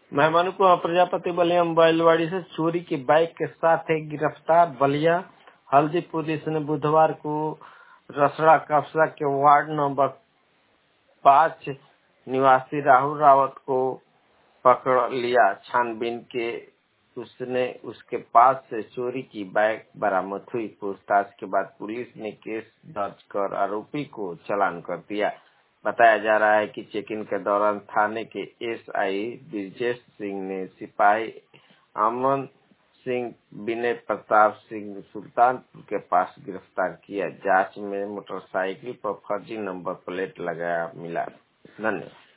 मेहमानों को प्रजापति बलिया मोबाइलवाड़ी से चोरी की बाइक के साथ एक गिरफ्तार। बलिया हल्दी पुलिस ने बुधवार को रसड़ा कस्बा के वार्ड नंबर 5 निवासी राहुल रावत को पकड़ लिया। छानबीन के उसके पास से चोरी की बाइक बरामद हुई। पूछताछ के बाद पुलिस ने केस दर्ज कर आरोपी को चालान कर दिया। बताया जा रहा है कि चेकिंग के दौरान थाने के एसआई ब्रिजेश सिंह ने सिपाही अमन सिंह विनय प्रताप सिंह सुल्तानपुर के पास गिरफ्तार किया। जांच में मोटरसाइकिल पर फर्जी नंबर प्लेट लगाया मिला। धन्यवाद।